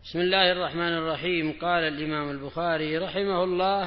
بسم الله الرحمن الرحيم. قال الإمام البخاري رحمه الله: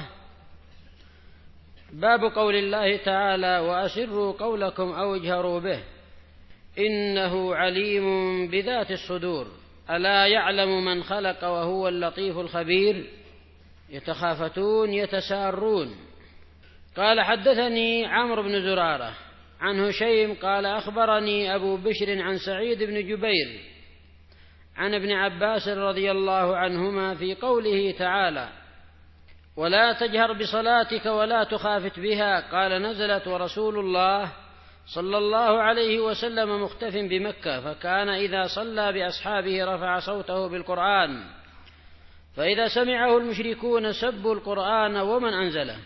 باب قول الله تعالى: وأسروا قولكم أو اجهروا به إنه عليم بذات الصدور ألا يعلم من خلق وهو اللطيف الخبير يتخافتون يتسارون. قال: حدثني عمرو بن زرارة عن هشيم قال: أخبرني أبو بشر عن سعيد بن جبير عن ابن عباس رضي الله عنهما في قوله تعالى: ولا تجهر بصلاتك ولا تخافت بها. قال: نزلت ورسول الله صلى الله عليه وسلم مختف بمكة، فكان إذا صلى بأصحابه رفع صوته بالقرآن، فإذا سمعه المشركون سبوا القرآن ومن أنزله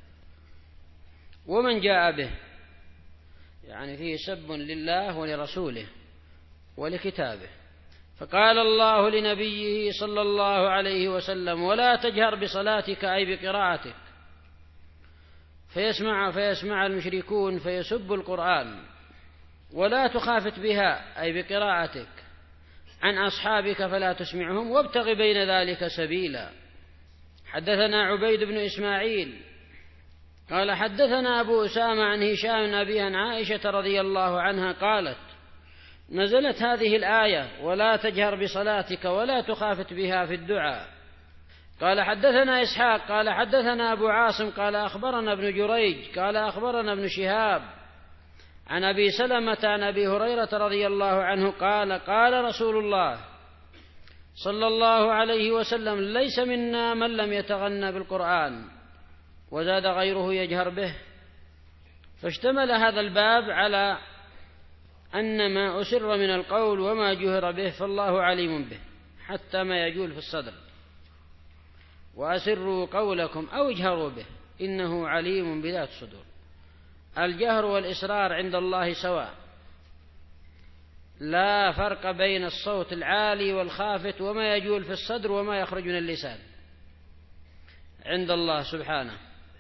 ومن جاء به، يعني فيه سب لله ولرسوله ولكتابه. فقال الله لنبيه صلى الله عليه وسلم: ولا تجهر بصلاتك أي بقراءتك، فيسمع المشركون فيسب القرآن، ولا تخافت بها أي بقراءتك عن أصحابك فلا تسمعهم، وابتغ بين ذلك سبيلا. حدثنا عبيد بن إسماعيل قال: حدثنا أبو أسامة عن هشام أبي عن عائشة رضي الله عنها قالت: نزلت هذه الآية: ولا تجهر بصلاتك ولا تخافت بها في الدعاء. قال: حدثنا إسحاق قال: حدثنا أبو عاصم قال: أخبرنا ابن جريج قال: أخبرنا ابن شهاب عن أبي سلمة عن أبي هريرة رضي الله عنه قال: قال رسول الله صلى الله عليه وسلم: ليس منا من لم يتغنى بالقرآن. وزاد غيره: يجهر به. فاشتمل هذا الباب على أن ما أسر من القول وما جهر به فالله عليم به حتى ما يجول في الصدر. وأسروا قولكم أو اجهروا به إنه عليم بذات الصدور. الجهر والإسرار عند الله سواء، لا فرق بين الصوت العالي والخافت وما يجول في الصدر وما يخرج من اللسان عند الله سبحانه.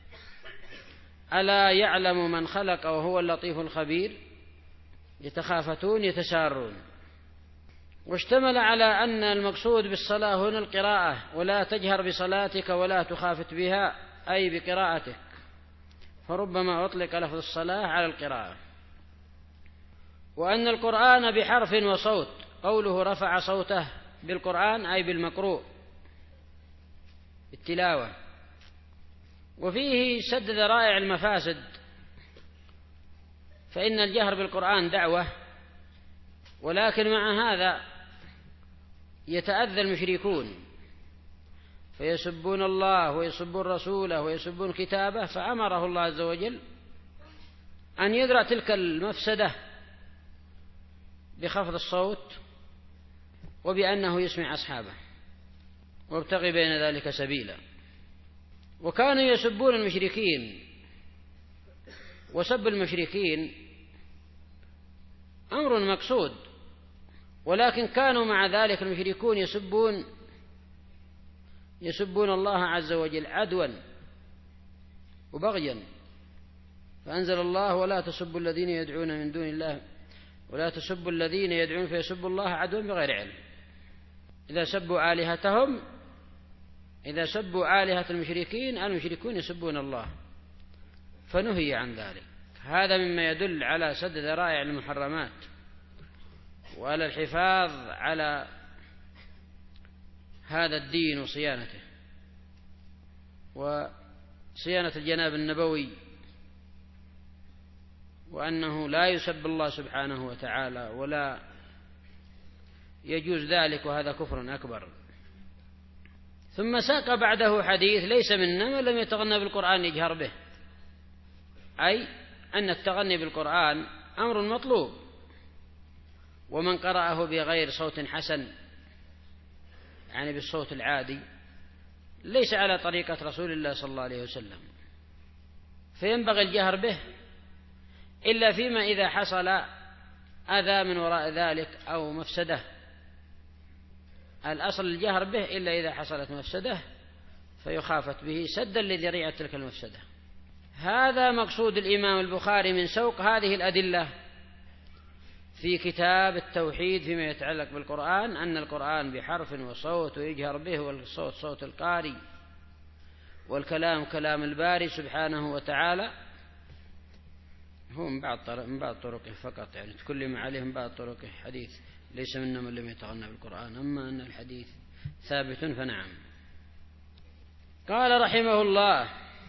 ألا يعلم من خلق وهو اللطيف الخبير يتخافتون يتسارون. واشتمل على أن المقصود بالصلاة هنا القراءة: ولا تجهر بصلاتك ولا تخافت بها أي بقراءتك، فربما أطلق لفظ الصلاة على القراءة. وأن القرآن بحرف وصوت، قوله رفع صوته بالقرآن أي بالمقروء التلاوة. وفيه سد ذرائع المفاسد، فإن الجهر بالقرآن دعوة، ولكن مع هذا يتأذى المشركون فيسبون الله ويسبون رسوله ويسبون كتابه، فأمره الله عز وجل أن يدرأ تلك المفسدة بخفض الصوت وبأنه يسمع أصحابه، وابتغي بين ذلك سبيلا. وكانوا يسبون المشركين، وسب المشركين أمر مقصود، ولكن كانوا مع ذلك المشركون يسبون الله عز وجل عدوا وبغيا. فأنزل الله: ولا تسبوا الذين يدعون من دون الله، ولا تسبوا الذين يدعون فيسبوا الله عدوا بغير علم. إذا سبوا آلهة المشركون يسبون الله، فنهي عن ذلك. هذا مما يدل على سد ذرائع المحرمات وعلى الحفاظ على هذا الدين وصيانته، وصيانة الجناب النبوي، وأنه لا يسب الله سبحانه وتعالى ولا يجوز ذلك، وهذا كفر أكبر. ثم ساق بعده حديث: ليس منا من لم يتغنى بالقرآن يجهر به، أي أن التغني بالقرآن أمر مطلوب، ومن قرأه بغير صوت حسن، يعني بالصوت العادي، ليس على طريقة رسول الله صلى الله عليه وسلم، فينبغي الجهر به إلا فيما إذا حصل أذى من وراء ذلك أو مفسدة. الأصل الجهر به إلا إذا حصلت مفسدة فيخافت به سدا لذريعة تلك المفسدة. هذا مقصود الإمام البخاري من سوق هذه الأدلة في كتاب التوحيد فيما يتعلق بالقرآن أن القرآن بحرف وصوت ويجهر به، والصوت صوت القارئ والكلام كلام الباري سبحانه وتعالى. هو من بعض طرقه فقط، يعني تكلم عليه من بعض طرقه، حديث ليس منا من لم يتغنى بالقرآن، أما أن الحديث ثابت فنعم. قال رحمه الله: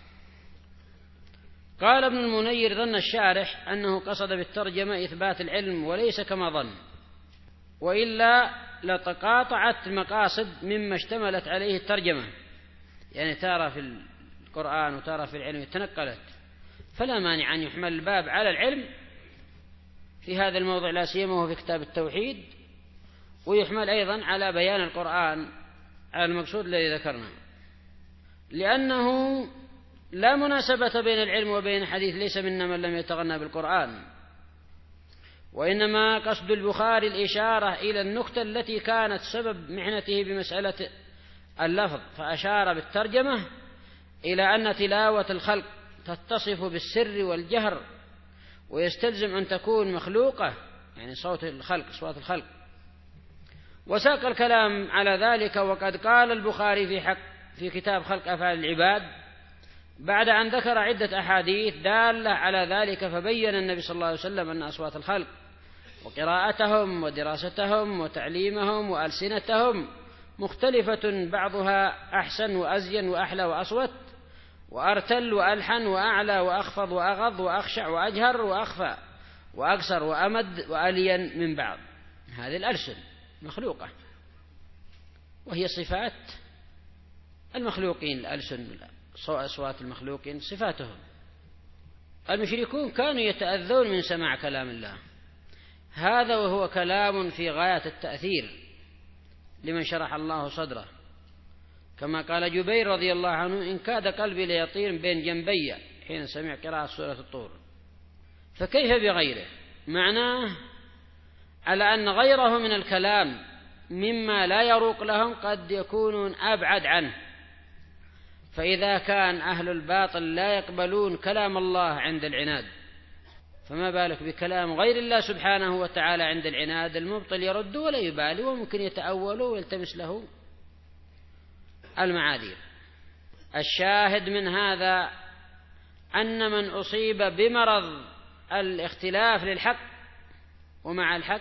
قال ابن المنير: ظن الشارح أنه قصد بالترجمة إثبات العلم وليس كما ظن، وإلا لتقاطعت المقاصد مما اشتملت عليه الترجمة، يعني ترى في القرآن وترى في العلم تنقلت، فلا مانع أن يحمل الباب على العلم في هذا الموضع لا سيما وهو في كتاب التوحيد، ويحمل أيضا على بيان القرآن على المقصود الذي ذكرنا، لأنه لا مناسبة بين العلم وبين حديث ليس منا من لم يتغنى بالقرآن، وإنما قصد البخاري الإشارة إلى النكتة التي كانت سبب محنته بمسألة اللفظ، فأشار بالترجمة إلى أن تلاوة الخلق تتصف بالسر والجهر، ويستلزم أن تكون مخلوقة، يعني صوت الخلق صوت الخلق، وساق الكلام على ذلك. وقد قال البخاري في كتاب خلق أفعال العباد بعد أن ذكر عدة أحاديث دالة على ذلك، فبين النبي صلى الله عليه وسلم أن أصوات الخلق وقراءتهم ودراستهم وتعليمهم وألسنتهم مختلفة، بعضها أحسن وأزين وأحلى وأصوت وأرتل وألحن وأعلى وأخفض وأغض وأخشع وأجهر وأخفى وأقصر وأمد وألين من بعض. هذه الألسن مخلوقة، وهي صفات المخلوقين، الألسن أصوات المخلوقين صفاتهم. المشركون كانوا يتأذون من سماع كلام الله، هذا وهو كلام في غاية التأثير لمن شرح الله صدره، كما قال جبير رضي الله عنه: إن كاد قلبي ليطير بين جنبي حين سمع قراءة سورة الطور. فكيف بغيره؟ معناه على أن غيره من الكلام مما لا يروق لهم قد يكونون أبعد عنه، فإذا كان أهل الباطل لا يقبلون كلام الله عند العناد، فما بالك بكلام غير الله سبحانه وتعالى عند العناد؟ المبطل يرد ولا يبالي، وممكن يتأول ويلتمس له المعاذير. الشاهد من هذا أن من أصيب بمرض الاختلاف للحق ومع الحق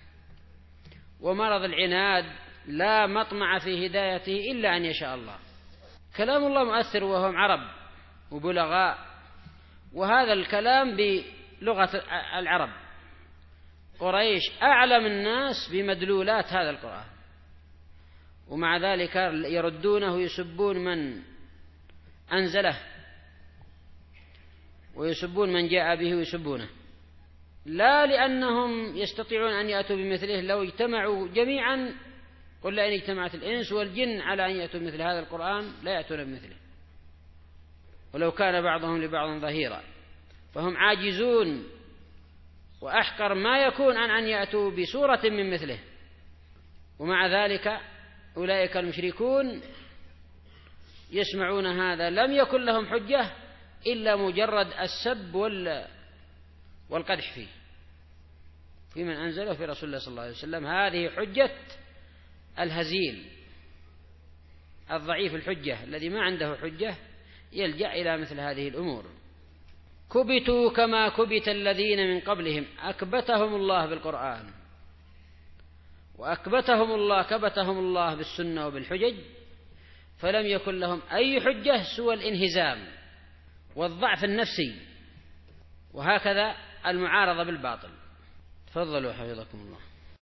ومرض العناد لا مطمع في هدايته إلا أن يشاء الله. كلام الله مؤثر وهم عرب وبلغاء، وهذا الكلام بلغة العرب، قريش أعلم الناس بمدلولات هذا القرآن، ومع ذلك يردونه ويسبون من أنزله ويسبون من جاء به ويسبونه، لا لأنهم يستطيعون أن يأتوا بمثله. لو اجتمعوا جميعا، قل لئن اجتمعت الإنس والجن على أن يأتوا بمثل هذا القرآن لا يأتون بمثله، ولو كان بعضهم لبعض ظهيرا، فهم عاجزون، وأحقر ما يكون أن يأتوا بسورة من مثله. ومع ذلك أولئك المشركون يسمعون هذا، لم يكن لهم حجة إلا مجرد السب والقدح فيه في من أنزله في رسول الله صلى الله عليه وسلم. هذه حجة الهزيل الضعيف الحجة الذي ما عنده حجة يلجأ إلى مثل هذه الأمور. كبتوا كما كبت الذين من قبلهم، أكبتهم الله بالقرآن، وأكبتهم الله كبتهم الله بالسنة وبالحجج، فلم يكن لهم أي حجة سوى الانهزام والضعف النفسي، وهكذا المعارضة بالباطل. تفضلوا حفظكم الله.